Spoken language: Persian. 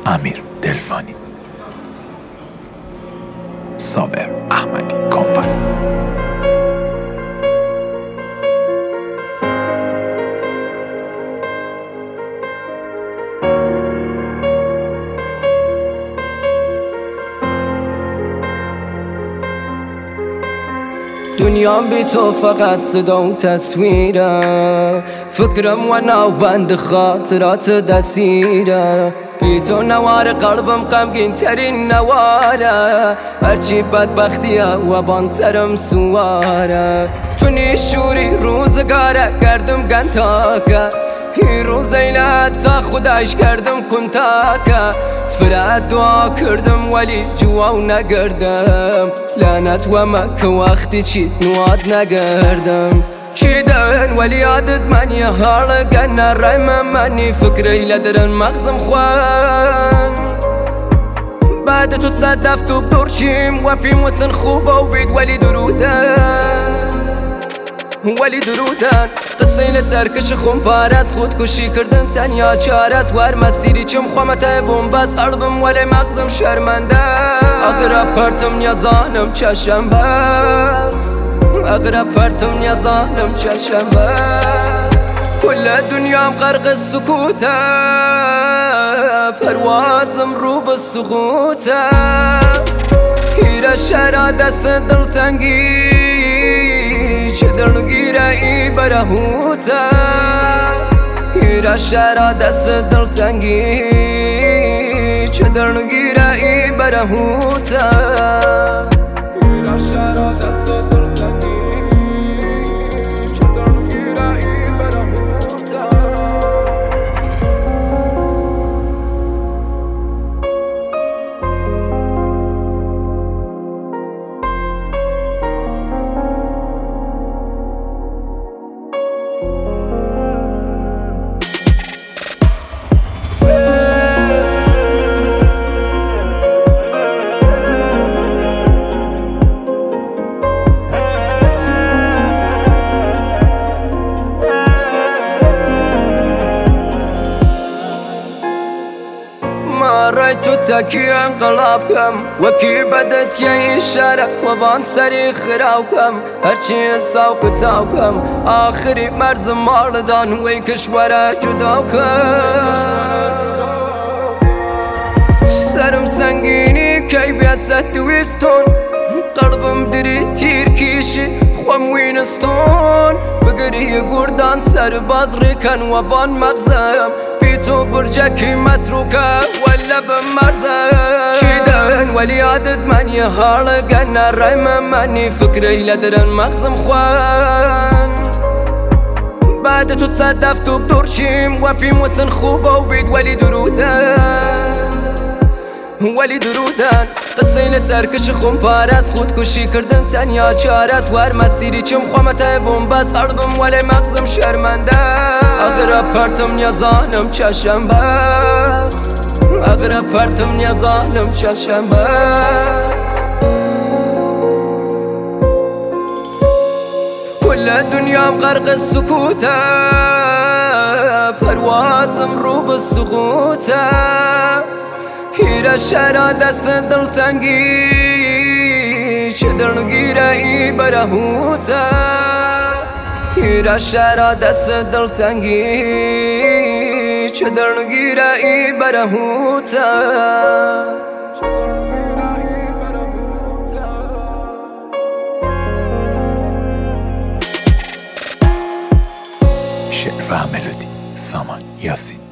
امیر دلفانی، صابر احمدی کامپانی. دنیام بی تو فقط صدا و تصویره، فکرم و ناوبند خاطرات دسیره. بی تو نوار قلبم غمگین ترین نواره، هرچی بدبختیه و بان سرم سواره. تو نیشوری روزگاره کردم گنتاکه، هی روز اینت تا خودش کردم کنتاکه. فرات دعا کردم ولی جواو نگردم، لعنت و مکه وقتی چی نواد نگردم. چیدن ولی یادت منی حالا گنه رایم منی، فکری لدرن مغزم خوان. بعد تو صدف تو بدرچیم و پیم وطن خوبه و بید ولی درودن قصه لترکش خون پارست، خودکشی کردن تنیا چارست. وار مسیری چم خوامته بومبست قلبم ولی مغزم شرمنده. اقرب پرتم نیازانم چشم بست، اقرب پرتم نیازانم چشم بست. کل دنیام غرق سکوته، پروازم رو به سقوطه. هیره شهر دست دلتنگی، چه درنگیره ای برهوته. هیره شهر دست دلتنگی، چه درنگیره ای برهوته. رای تو تکی انقلاب کم، وکی بدت یه اشاره و بان سری خراب کم. هرچی حساب کتاب کم، آخری مرز مالدان وی کشوره جدا کم. سرم سنگینی کی بیست ویستون، قلبم دری تیر کیشی خوام وینستون. بگری گردان سر باز ریکن و بان مغزم، بی تو برجکی متروکه ولا بمرزم. چیدن ولی یادت منی حالا گنه رایم منی، فکری لدرن مغزم خوان. بعد تو صدف تو بدرچیم و پیم وطن خوبه و بید ولی درودن قصه لترکش خون پارست، خودکشی کردن تنیا چارست. وار مسیری چم خوامته بومبست قلبم ولی مغزم شرمنده. اقرب پرتم نیازانم چشم بست، اقرب پرتم نیازانم چشم بست. کل دنیام غرق سکوته، پروازم رو به سقوطه. هیره شهر دست دلتنگی، چه درنگیره ای برهوته. هیره شهر دست دلتنگی، چه درنگیره ای برهوته. شعر و ملودی سامان یاسین.